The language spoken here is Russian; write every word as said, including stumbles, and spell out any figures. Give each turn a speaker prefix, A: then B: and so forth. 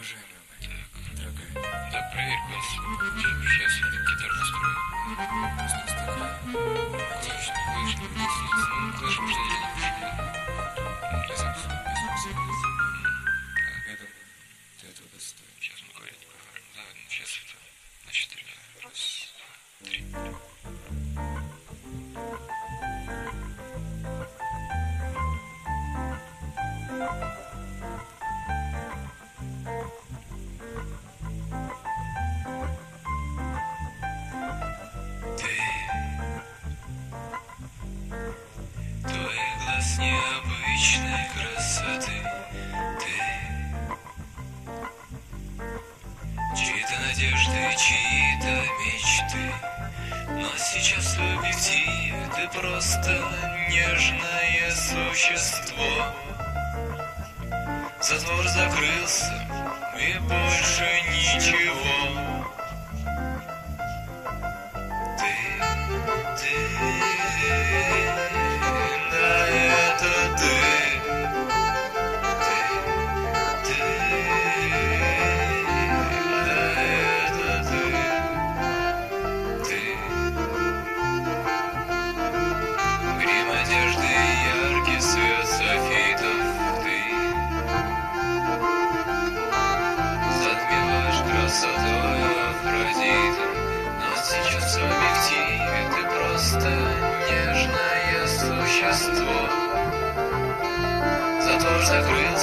A: Уважаемая моя дорогая.
B: Да, проверь, пожалуйста. Сейчас я гитару настрою.
A: Просто такая.
B: Отлично, клавиши не выяснились. Ну, клавиши можно делать выше. Для записи.
A: Я думаю, ты этого достоин.
B: Сейчас мы говорим. Да, ну сейчас это на четыре. Раз, два, три. Глаз необычной красоты. Ты чьи-то надежды, чьи-то мечты. Но сейчас в объективе ты просто нежное существо. Затвор закрылся, и больше ничего. Ты, ты нежное существо. Затвор закрыл.